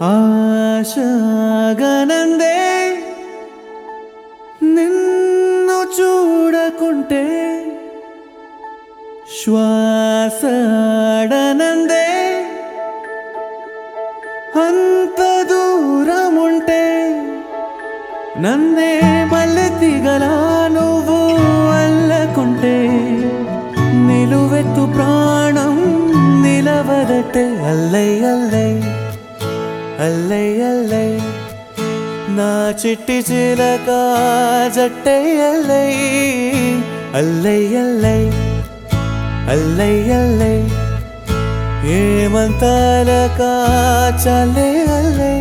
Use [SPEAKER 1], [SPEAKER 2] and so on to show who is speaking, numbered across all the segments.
[SPEAKER 1] ఆశగనందే నిన్ను చూడకుంటే శ్వాసడనందే అంత దూరముంటే నన్నే మల్లెతిగలా నువ్వు అల్లకుంటే నిలువెత్తు ప్రాణం నిలవదటే అల్లై అల్లై అల్లై అల్లై నా చిట్టి చిలక జట్టై అల్లై అల్లై అల్లై అల్లై అల్లై ఏమంతలక చల్లే అల్లై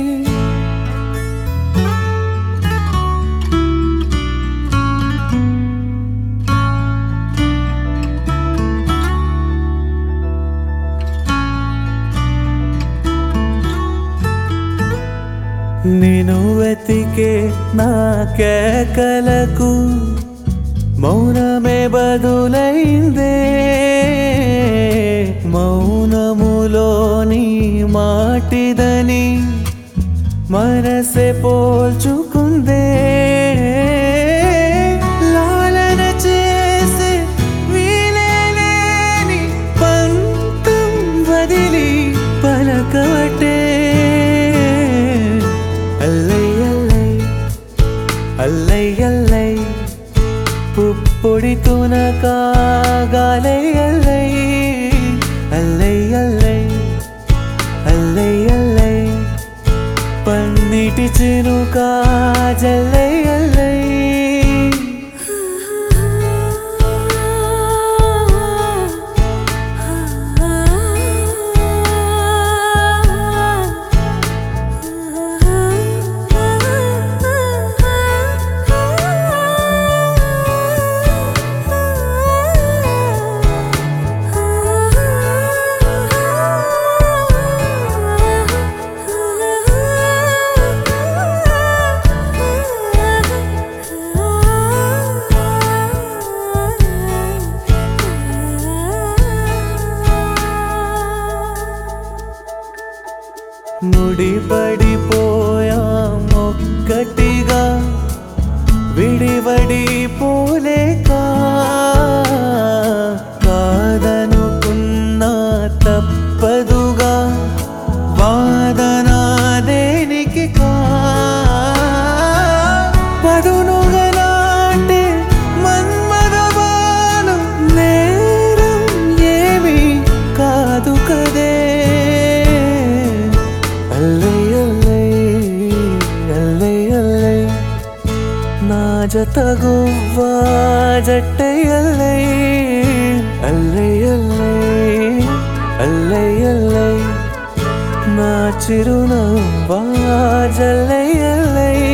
[SPEAKER 1] నిన్ను వెతికే నా కేకలకు మౌనమే బదులైందే మౌనములోని మాటిదని మనసే పోల్చుకుందే లాలన చేసే వీలేని పంతం వదిలి పలకవటే అల్లై అల్లై అల్లై అల్లై పుప్పొడి తునకాగాలై అల్లై అల్లై అల్లై అల్లై అల్లై పన్నిటి చినుకా జల్లై అల్లై ముడిపడిపోయాం ఒక్కటిగా విడివడి పోలేక కాదనుకున్నా తప్పదుగా వాదన దేనికి పదునుగా నాటే మన్మదవాను నేరం ఏమీ కాదు కదే అల్లై అల్లై అల్లై అల్లై నా జతగువ్వా జట్టై అల్లై అల్లై అల్లై అల్లై అల్లై నా చిరునవ్వా జల్లై అల్లై